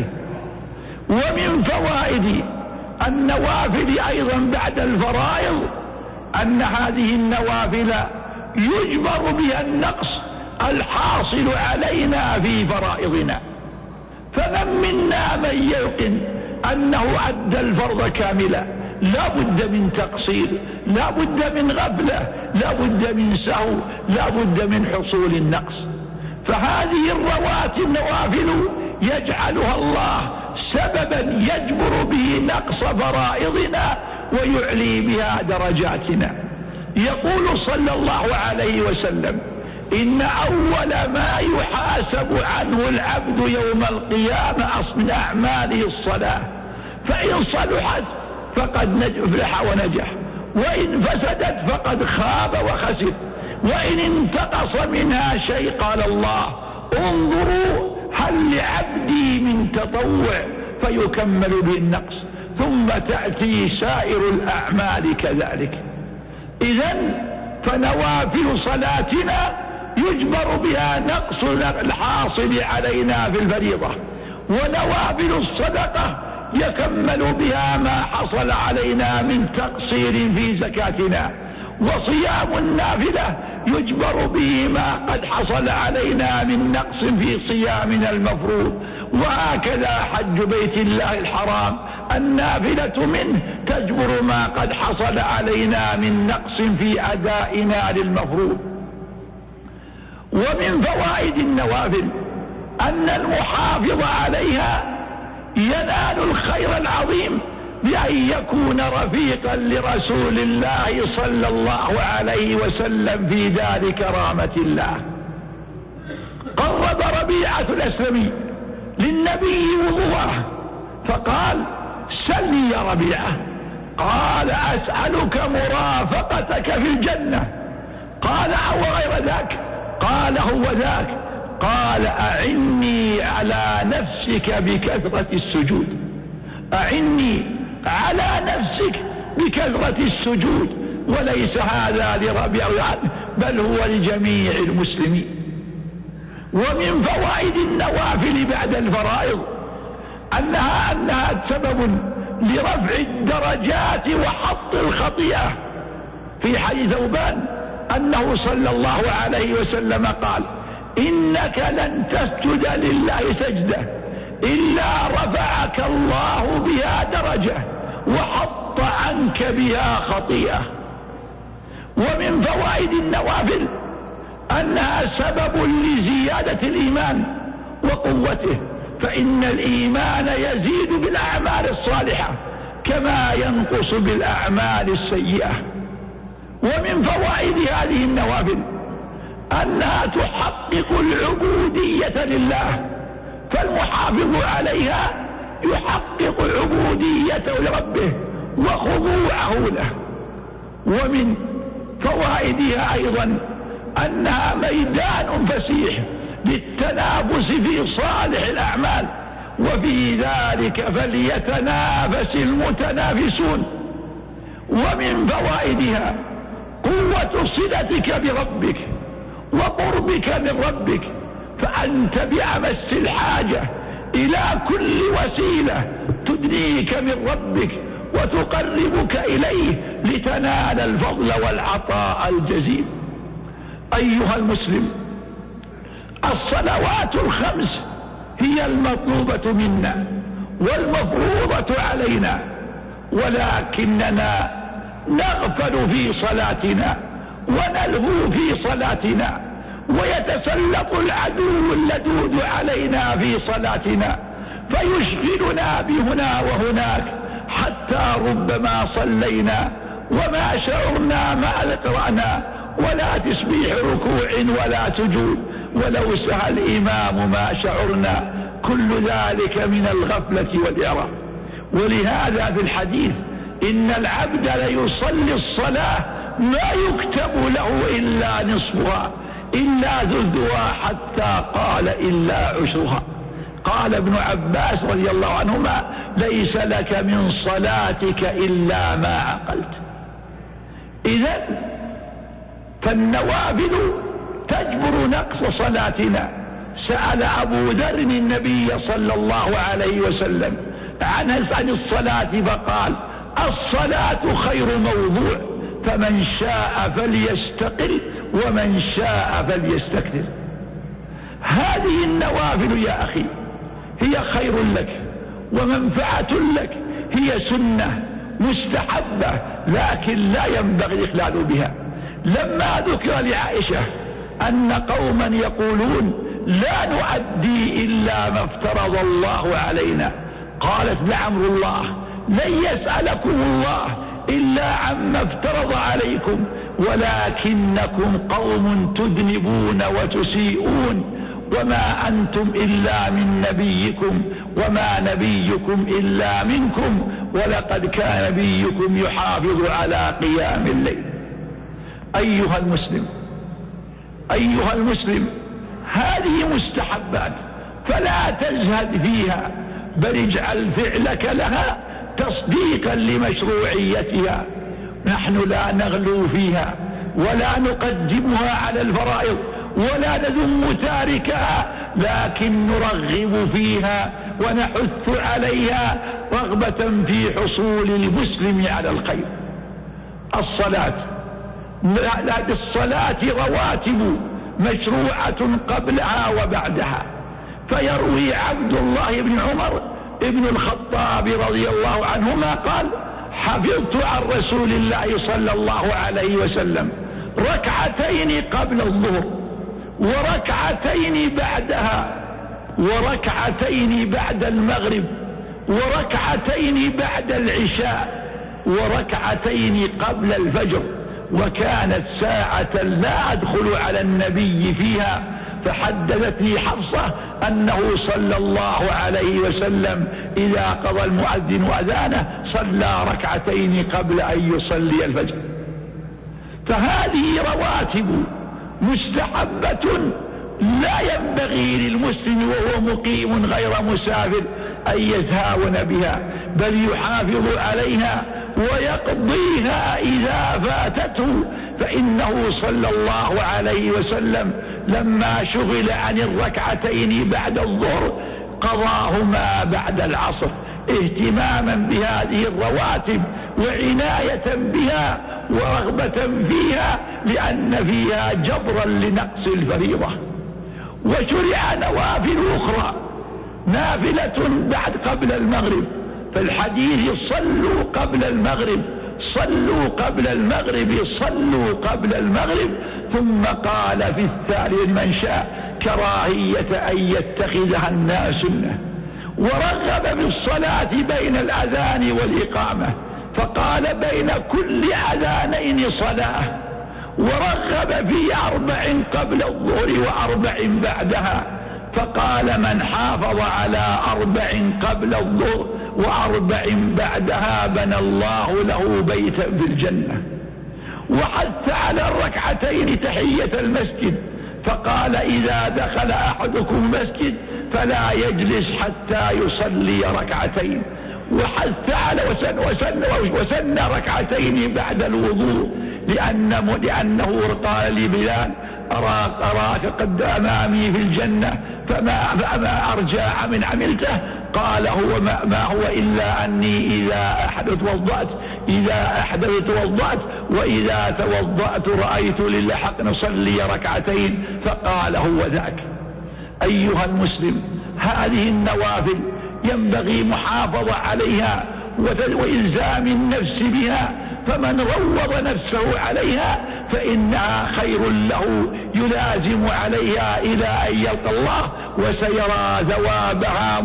A: ومن فوائد النوافل أيضا بعد الفرائض أن هذه النوافل يجبر بها النقص الحاصل علينا في فرائضنا. فمن منا من ييقن أنه أدى الفرض كاملا لا بد من تقصير، لا بد من غفلة، لا بد من سهو، لا بد من حصول النقص. فهذه الرواتب النوافل يجعلها الله سببا يجبر به نقص فرائضنا ويعلي بها درجاتنا. يقول صلى الله عليه وسلم: إن أول ما يحاسب عنه العبد يوم القيامة من أعماله الصلاة، فإن صلحت فقد أفلح ونجح، وإن فسدت فقد خاب وخسر، وإن انتقص منها شيء قال الله: انظروا هل لعبدي من تطوع فيكمل بالنقص، ثم تأتي سائر الأعمال كذلك. إذن فنوافل صلاتنا يجبر بها نقص الحاصل علينا في الفريضة، ونوافل الصدقة يكمل بها ما حصل علينا من تقصير في زكاتنا، وصيام النافلة يجبر به ما قد حصل علينا من نقص في صيامنا المفروض. وهكذا حج بيت الله الحرام النافلة منه تجبر ما قد حصل علينا من نقص في أدائنا للمفروض. ومن فوائد النوافل أن المحافظ عليها ينال الخير العظيم بأن يكون رفيقا لرسول الله صلى الله عليه وسلم في دار كرامة الله. قرب ربيعة الأسلمي للنبي وضوءه فقال: سل يا ربيعة. قال: أسألك مرافقتك في الجنة. قال: أو غير ذاك؟ قال: هو ذاك. قال: أعني على نفسك بكثرة السجود، أعني على نفسك بكثرة السجود. وليس هذا لربيعة بل هو لجميع المسلمين. ومن فوائد النوافل بعد الفرائض أنها أنها سبب لرفع الدرجات وحط الخطيئة. في حديث ثوبان أنه صلى الله عليه وسلم قال: إنك لن تسجد لله سجدة إلا رفعك الله بها درجة وحط عنك بها خطيئة. ومن فوائد النوافل أنها سبب لزيادة الإيمان وقوته. فإن الإيمان يزيد بالأعمال الصالحة كما ينقص بالأعمال السيئة. ومن فوائد هذه النوافل أنها تحقق العبودية لله، فالمحافظ عليها يحقق عبوديته لربه وخضوعه له. ومن فوائدها أيضا أنها ميدان فسيح للتنافس في صالح الأعمال، وفي ذلك فليتنافس المتنافسون. ومن فوائدها قوة صلتك بربك وقربك من ربك، فأنت بأمس الحاجة إلى كل وسيلة تدنيك من ربك وتقربك إليه لتنال الفضل والعطاء الجزيل. أيها المسلم، الصلوات الخمس هي المطلوبة منا والمفروضة علينا، ولكننا نغفل في صلاتنا ونلهو في صلاتنا، ويتسلط العدو اللدود علينا في صلاتنا فيشغلنا بهنا وهناك، حتى ربما صلينا وما شعرنا ما ذكرنا، ولا تسبيح ركوع ولا سجود، ولو سهى الإمام ما شعرنا. كل ذلك من الغفلة والإعراض. ولهذا في الحديث إن العبد ليصلي الصلاة ما يكتب له إلا نصفها إلا ثلثها، حتى قال إلا عشرها. قال ابن عباس رضي الله عنهما: ليس لك من صلاتك إلا ما عقلت. إذن فالنوافل تجبر نقص صلاتنا. سأل أبو ذر النبي صلى الله عليه وسلم عن الصلاة فقال: الصلاة خير موضوع، فمن شاء فليستقل ومن شاء فليستكثر. هذه النوافل يا أخي هي خير لك ومنفعة لك، هي سنة مستحبة لكن لا ينبغي الإخلال بها. لما ذكر لعائشة أن قوما يقولون لا نؤدي إلا ما افترض الله علينا، قالت: لعمر الله لن يسألكم الله إلا عما افترض عليكم، ولكنكم قوم تذنبون وتسيئون، وما أنتم إلا من نبيكم وما نبيكم إلا منكم، ولقد كان نبيكم يحافظ على قيام الليل. أيها المسلم أيها المسلم هذه مستحبات فلا تزهد فيها، بل اجعل فعلك لها تصديقا لمشروعيتها. نحن لا نغلو فيها ولا نقدمها على الفرائض ولا نذم تاركها، لكن نرغب فيها ونحث عليها رغبة في حصول المسلم على الخير. الصلاة لا بالصلاة رواتب مشروعة قبلها وبعدها. فيروي عبد الله بن عمر ابن الخطاب رضي الله عنهما قال: حفظت عن رسول الله صلى الله عليه وسلم ركعتين قبل الظهر وركعتين بعدها وركعتين بعد المغرب وركعتين بعد العشاء وركعتين قبل الفجر، وكانت ساعة لا أدخل على النبي فيها. فحدثتني حفصة أنه صلى الله عليه وسلم إذا قضى المؤذن أذانه صلى ركعتين قبل أن يصلي الفجر. فهذه رواتب مستحبة لا ينبغي للمسلم وهو مقيم غير مسافر أن يتهاون بها، بل يحافظ عليها ويقضيها إذا فاتته. فإنه صلى الله عليه وسلم لما شغل عن الركعتين بعد الظهر قضاهما بعد العصر، اهتماما بهذه الرواتب وعناية بها ورغبة فيها، لأن فيها جبرا لنقص الفريضة. وشرع نوافل أخرى نافلة بعد قبل المغرب، فالحديث صلوا قبل المغرب صلوا قبل المغرب صلوا قبل المغرب، ثم قال في الثالث من شاء كراهية أن يتخذها الناس سنة، ورغب بالصلاة بين الأذان والإقامة فقال بين كل أذانين صلاة، ورغب في أربع قبل الظهر وأربع بعدها فقال من حافظ على أربع قبل الظهر وأربع بعدها بنى الله له بيتا في الجنة. وحث على الركعتين تحية المسجد فقال إذا دخل أحدكم المسجد فلا يجلس حتى يصلي ركعتين، وحث على وسن, وسن, وسن ركعتين بعد الوضوء لأن لأنه قال لبلال أراك, أراك قد أمامي في الجنة فما, فما أرجع من عملته، قال هو ما, ما هو إلا أني إذا أحدث توضأت إذا أحدث توضأت وإذا توضأت رأيت للحق نصلي ركعتين، فقال هو ذاك. أيها المسلم، هذه النوافل ينبغي محافظة عليها وإلزام النفس بها، فمن روض نفسه عليها فإنها خير له يلازم عليها إلى أن يلقى الله، وسيرى ثوابها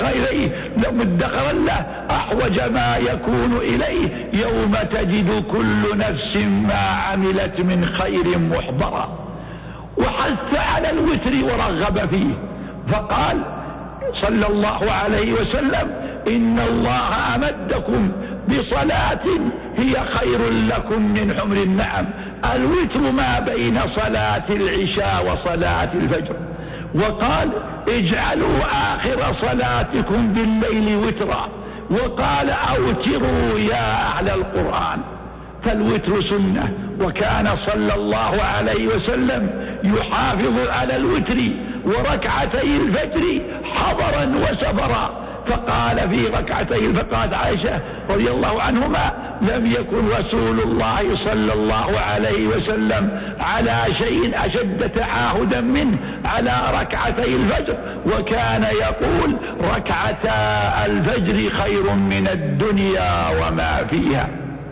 A: مدخرا له أحوج ما يكون إليه يوم تجد كل نفس ما عملت من خير محضرا. وحث على الوتر ورغب فيه فقال صلى الله عليه وسلم إن الله أمدكم بصلاة هي خير لكم من حمر النعم، الوتر ما بين صلاة العشاء وصلاة الفجر. وقال اجعلوا آخر صلاتكم بالليل وترا، وقال أوتروا يا أهل القرآن. فالوتر سنة، وكان صلى الله عليه وسلم يحافظ على الوتر وركعتي الفجر حضرا وسفرا. فقال في ركعتي فقالت عائشة رضي الله عنهما لم يكن رسول الله صلى الله عليه وسلم على شيء أشد تعاهدا منه على ركعتي الفجر، وكان يقول ركعتا الفجر خير من الدنيا وما فيها.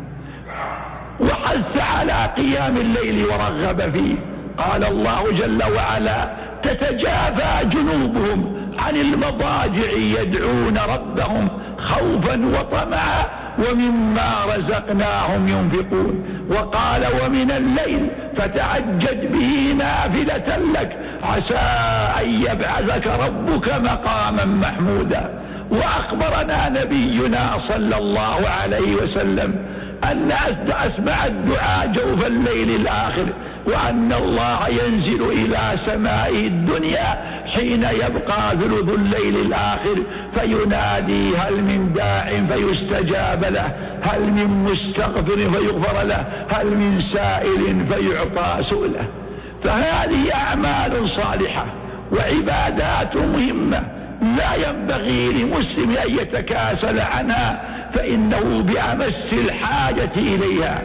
A: وحث على قيام الليل ورغب فيه، قال الله جل وعلا تتجافى جنوبهم عن المضاجع يدعون ربهم خوفا وطمعا ومما رزقناهم ينفقون. وقال ومن الليل فتعجد به نافلة لك عسى أن يبعثك ربك مقاما محمودا. وأخبرنا نبينا صلى الله عليه وسلم أن أسمع الدعاء جوف الليل الآخر، وأن الله ينزل إلى سمائه الدنيا حين يبقى ثلث الليل الآخر فينادي هل من داع فيستجاب له، هل من مستغفر فيغفر له، هل من سائل فيعطى سؤله. فهذه أعمال صالحة وعبادات مهمة لا ينبغي لمسلم أن يتكاسل عنها، فإنه بأمس الحاجة إليها.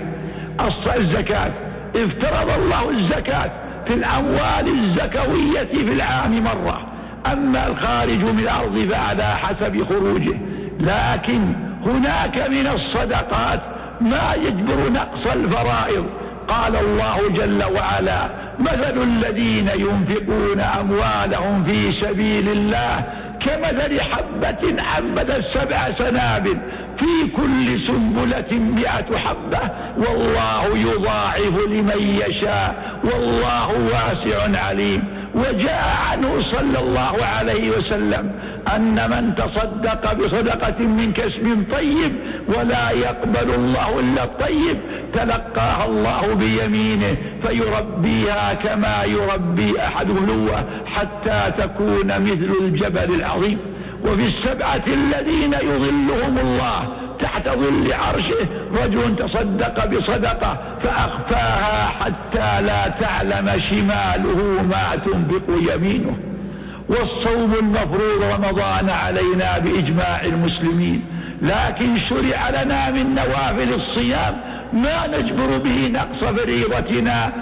A: الزكاة افترض الله الزكاة في الأموال الزكوية في العام مرة، أما الخارج من الأرض فعلى حسب خروجه. لكن هناك من الصدقات ما يجبر نقص الفرائض. قال الله جل وعلا مثل الذين ينفقون أموالهم في سبيل الله كمثل حبة أنبتت سبع سنابل في كل سنبلة مئة حبة والله يضاعف لمن يشاء والله واسع عليم. وجاء عنه صلى الله عليه وسلم أن من تصدق بصدقة من كسب طيب ولا يقبل الله إلا الطيب تلقاها الله بيمينه فيربيها كما يربي أحد هلوه حتى تكون مثل الجبل العظيم. وفي السبعة الذين يظلهم الله تحت ظل عرشه رجل تصدق بصدقة فأخفاها حتى لا تعلم شماله ما تنفق يمينه. والصوم المفروض رمضان علينا بإجماع المسلمين، لكن شرع لنا من نوافل الصيام ما نجبر به نقص فريضتنا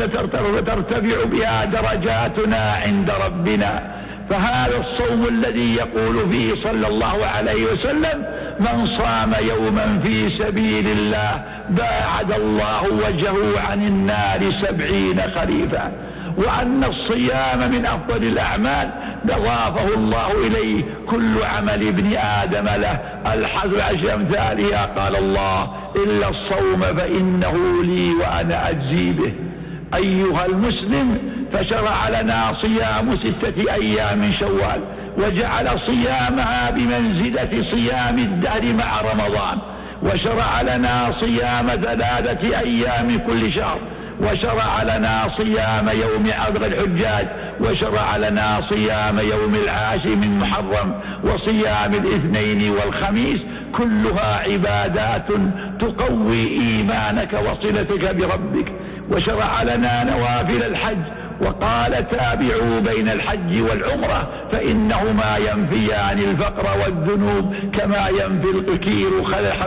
A: ونترتفع بها درجاتنا عند ربنا. فهذا الصوم الذي يقول فيه صلى الله عليه وسلم من صام يوما في سبيل الله باعد الله وجهه عن النار سبعين خريفا. وأن الصيام من أفضل الأعمال ضافه الله إليه كل عمل ابن آدم له الحج عشر أمثالها. قال الله إلا الصوم فإنه لي وأنا أجزي به. أيها المسلم، فشرع لنا صيام ستة أيام من شوال، وجعل صيامها بمنزلة صيام الدهر مع رمضان، وشرع لنا صيام ثلاثة أيام كل شهر، وشرع لنا صيام يوم عرض الحجاج، وشرع لنا صيام يوم العاشر من محرم، وصيام الاثنين والخميس، كلها عبادات تقوي إيمانك وصلتك بربك. وشرع لنا نوافل الحج، وقال تابعوا بين الحج والعمرة فإنهما ينفيان الفقر والذنوب كما ينفي القكير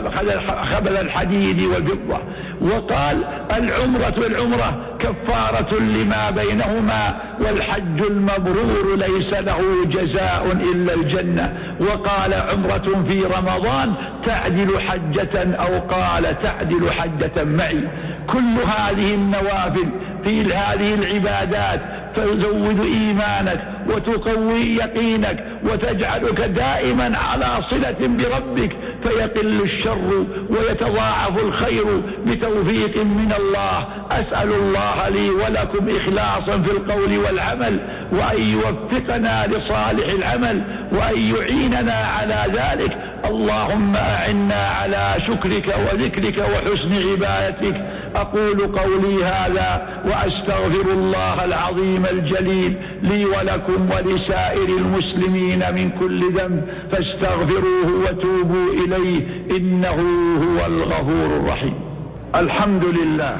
A: خبل الحديد والفضة. وقال العمرة العمرة كفارة لما بينهما، والحج المبرور ليس له جزاء إلا الجنة. وقال عمرة في رمضان تعدل حجة، أو قال تعدل حجة معي. كل هذه النوافل في هذه العبادات تزود إيمانك وتقوي يقينك وتجعلك دائما على صلة بربك، فيقل الشر ويتضاعف الخير بتوفيق من الله. أسأل الله لي ولكم إخلاصا في القول والعمل، وأن يوفقنا لصالح العمل، وأن يعيننا على ذلك. اللهم أعنا على شكرك وذكرك وحسن عبادتك. أقول قولي هذا وأستغفر الله العظيم الجليل لي ولكم ولسائر المسلمين من كل ذنب، فاستغفروه وتوبوا إليه إنه هو الغفور الرحيم. الحمد لله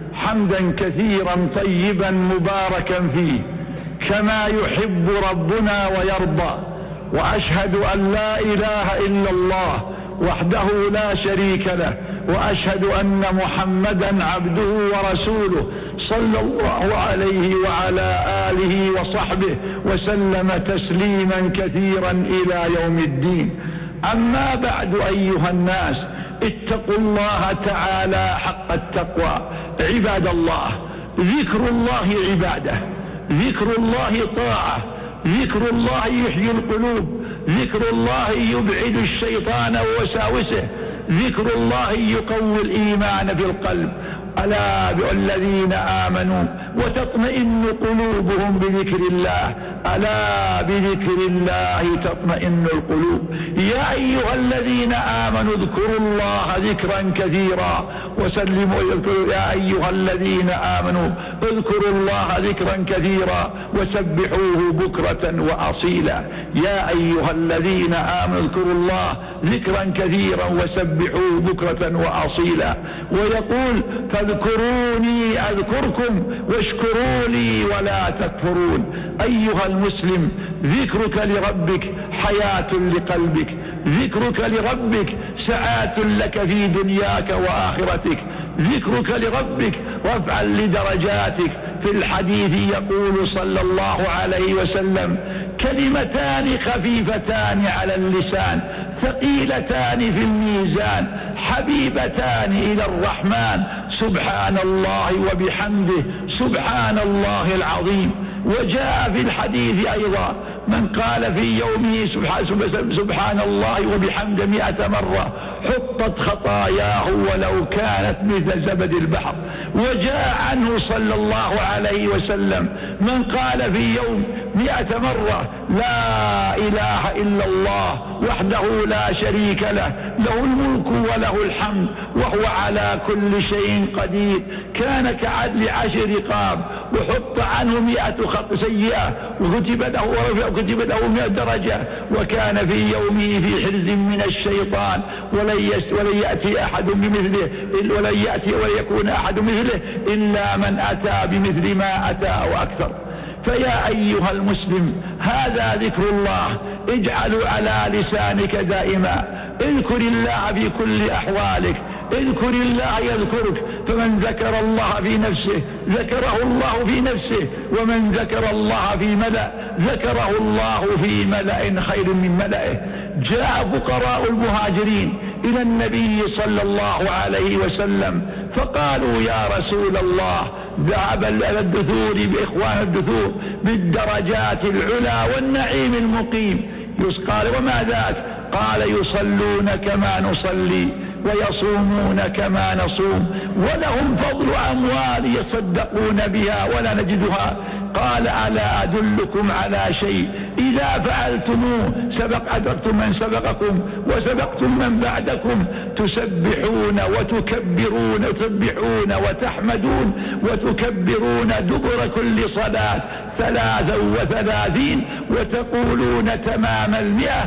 A: حمدا كثيرا طيبا مباركا فيه كما يحب ربنا ويرضى. وأشهد أن لا إله إلا الله وحده لا شريك له، وأشهد أن محمدا عبده ورسوله صلى الله عليه وعلى آله وصحبه وسلم تسليما كثيرا إلى يوم الدين. أما بعد أيها الناس، اتقوا الله تعالى حق التقوى. عباد الله، ذكر الله عبادة، ذكر الله طاعة، ذكر الله يحيي القلوب، ذكر الله يبعد الشيطان ووساوسه، ذكر الله يقوي الإيمان في القلب. ألا بالذين آمنوا وتطمئن قلوبهم بذكر الله، ألا بذكر الله تطمئن القلوب. يا أيها الذين آمنوا اذكروا الله ذكرا كثيرا وسلموا. يا أيها الذين آمنوا اذكروا الله ذكرا كثيرا وسبحوه بكرة وأصيلا. يا أيها الذين آمنوا اذكروا الله ذكرا كثيرا وسبحوه بكرة وأصيلا. ويقول فاذكروني أذكركم واشكروا لي ولا تكفرون. أيها المسلم، ذكرك لربك حياة لقلبك، ذكرك لربك سعادة لك في دنياك وآخرتك، ذكرك لربك رفعا لدرجاتك. في الحديث يقول صلى الله عليه وسلم كلمتان خفيفتان على اللسان ثقيلتان في الميزان حبيبتان إلى الرحمن سبحان الله وبحمده سبحان الله العظيم. وجاء في الحديث أيضا من قال في يومه سبحان الله وبحمده مئة مرة حطت خطاياه ولو كانت مثل زبد البحر. وجاء عنه صلى الله عليه وسلم من قال في يوم مئة مرة لا إله إلا الله وحده لا شريك له له الملك وله الحمد وهو على كل شيء قدير كان كعدل عشر رقاب وحط عنه مئة خط سيئة وكتب له وكتب له مئة درجة وكان في يومه في حرز من الشيطان ولن يأتي أحد بمثله ولن يأتي وليكون أحد مثله إلا من أتى بمثل ما أتى أو أكثر. فيا أيها المسلم، هذا ذكر الله اجعلوا على لسانك دائما. اذكر الله في كل أحوالك، اذكر الله يذكرك. فمن ذكر الله في نفسه ذكره الله في نفسه، ومن ذكر الله في ملأ ذكره الله في ملأ خير من ملئه. جاء فقراء المهاجرين إلى النبي صلى الله عليه وسلم فقالوا يا رسول الله ذهب الدثور بإخوان الدثور بالدرجات العلى والنعيم المقيم. قال وما ذاك؟ قال يصلون كما نصلي ويصومون كما نصوم ولهم فضل أموال يصدقون بها ولا نجدها. قال ألا أدلكم على شيء إذا فعلتموه سبق أدركتم من سبقكم وسبقتم من بعدكم تسبحون وتكبرون تسبحون وتحمدون وتكبرون دبر كل صلاة ثلاثا وثلاثين وتقولون تمام المئة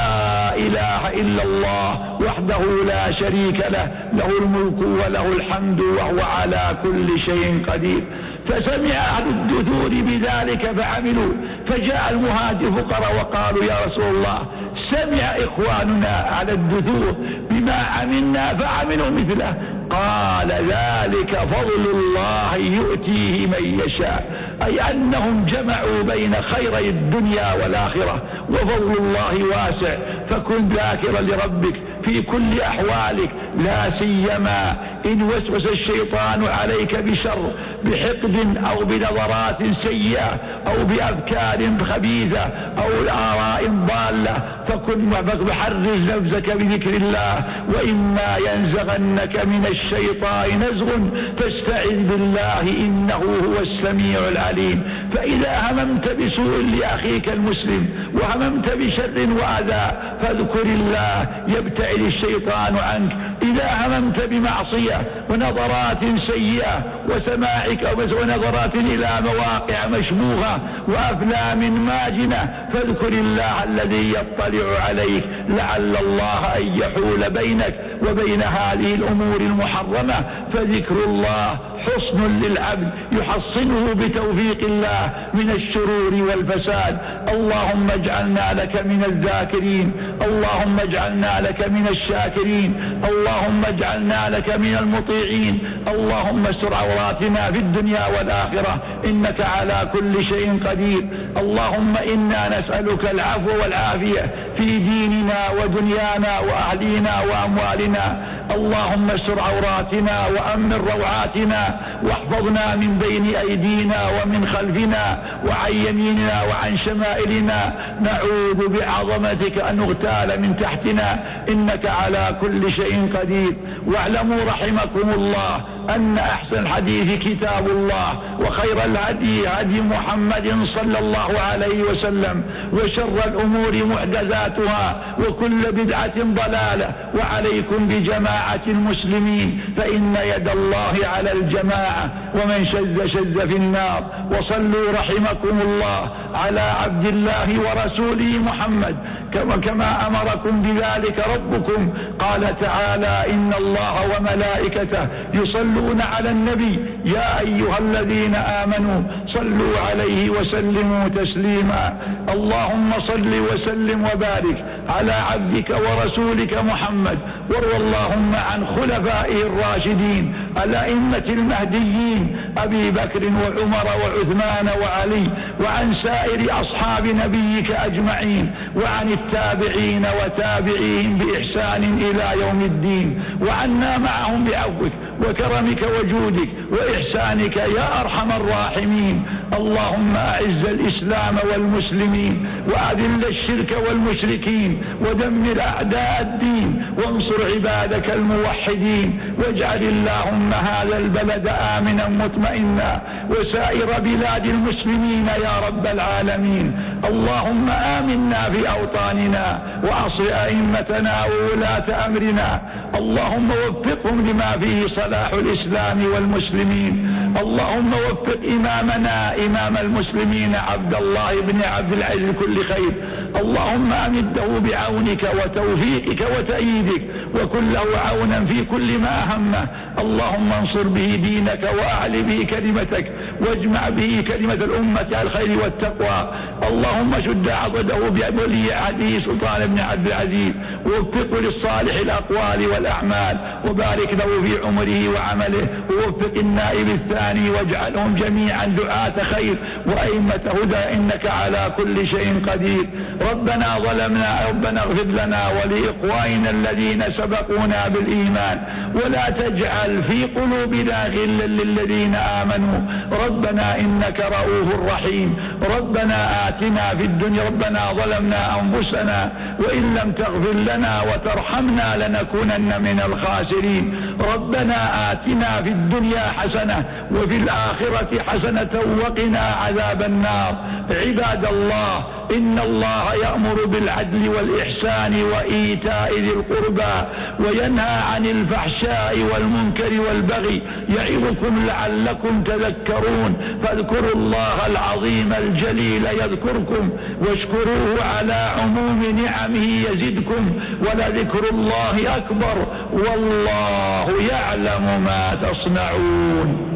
A: لا إله إلا الله وحده لا شريك له له الملك وله الحمد وهو على كل شيء قدير. فسمع أهل الدثور بذلك فعملوا، فجاء المهاجر فقراء وقالوا يا رسول الله سمع إخواننا على الدثور بما عملنا فعملوا مثله. قال ذلك فضل الله يؤتيه من يشاء، أي أنهم جمعوا بين خيري الدنيا والآخرة وفضل الله واسع. فكن ذاكرا لربك في كل أحوالك لا سيما إن وسوس الشيطان عليك بشر بحقد أو بنظرات سيئة أو بأفكار خبيثة أو آراء ضالة، فكن وحرز نفسك بذكر الله. وإما ينزغنك من الشيطان نزغ فاستعذ بالله إنه هو السميع العليم. فإذا هممت بسوء لأخيك المسلم وهممت بشر وأذى فاذكر الله يبتعد الشيطان عنك. إذا هممت بمعصية ونظرات سيئة وسماعك ونظرات إلى مواقع مشبوهة وأفلام ماجنة فاذكر الله الذي يطلع عليك لعل الله أن يحول بينك وبين هذه الأمور المحرمة. فذكر الله حصن للعبد يحصنه بتوفيق الله من الشرور والفساد. اللهم اجعلنا لك من الذاكرين، اللهم اجعلنا لك من الشاكرين، اللهم اجعلنا لك من المطيعين. اللهم استر عوراتنا في الدنيا والآخرة إنك على كل شيء قدير. اللهم إنا نسألك العفو والعافية في ديننا ودنيانا وأهلينا وأموالنا. اللهم استر عوراتنا وأمن روعاتنا واحفظنا من بين أيدينا ومن خلفنا وعن يميننا وعن شمائلنا. نعوذ بعظمتك أن نغتال من تحتنا إنك على كل شيء قدير. واعلموا رحمكم الله أن أحسن الحديث كتاب الله وخير الهدي هدي محمد صلى الله عليه وسلم وشر الأمور محدثاتها وكل بدعة ضلالة. وعليكم بجماعة المسلمين فإن يد الله على الجماعة ومن شذ شذ في النار. وصلوا رحمكم الله على عبد الله ورسوله محمد كما, كما أمركم بذلك ربكم. قال تعالى إن الله وملائكته يصلون على النبي يا أيها الذين آمنوا صلوا عليه وسلموا تسليما. اللهم صل وسلم وبارك على عبدك ورسولك محمد. وارض اللهم عن خلفائه الراشدين الأئمة المهديين أبي بكر وعمر وعثمان وعلي وعن سائر أصحاب نبيك أجمعين وعن التابعين وتابعيهم بإحسان إلى يوم الدين. وعنا معهم بعفوك وكرمك وجودك وإحسانك يا أرحم الراحمين. اللهم أعز الإسلام والمسلمين وأذل الشرك والمشركين ودمر أعداء الدين وانصر عبادك الموحدين. واجعل اللهم هذا البلد آمنا مطمئنا وسائر بلاد المسلمين يا رب العالمين. اللهم آمنا في أوطاننا وأصل أئمتنا وولاة أمرنا. اللهم وفقهم لما فيه صلاح الإسلام والمسلمين. اللهم وفق إمامنا إمام المسلمين عبد الله بن عبد العزيز كل خير. اللهم أمده بعونك وتوفيقك وتأييدك وكن له عونا في كل ما أهمه. اللهم انصر به دينك وأعل به كلمتك واجمع به كلمة الأمة على الخير والتقوى. اللهم شد عضده بولي عهده سلطان بن عبد العزيز، ووفقه للصالح الأقوال والأعمال، وبارك له في عمره وعمله، ووفق النائب الثاني، واجعلهم جميعا دعاة خير وأئمة هدى، إنك على كل شيء قدير. ربنا ظلمنا ربنا اغفر لنا ولإخواننا الذين سبقونا بالإيمان، ولا تجعل في قلوبنا غلا للذين آمنوا، ربنا إنك رؤوف رحيم. ربنا آتنا في الدنيا ربنا ظلمنا أنفسنا وإن لم تغفر لنا وترحمنا لنكونن من الخاسرين. ربنا آتنا في الدنيا حسنة وفي الآخرة حسنة وقنا عذاب النار. عباد الله، إن الله يأمر بالعدل والإحسان وإيتاء ذي القربى وينهى عن الفحشاء والمنكر والبغي، يعظكم لعلكم تذكرون. فاذكروا الله العظيم الجليل يذكركم، واشكروه على عموم نعمه يزدكم، ولذكر الله أكبر، والله يعلم ما تصنعون.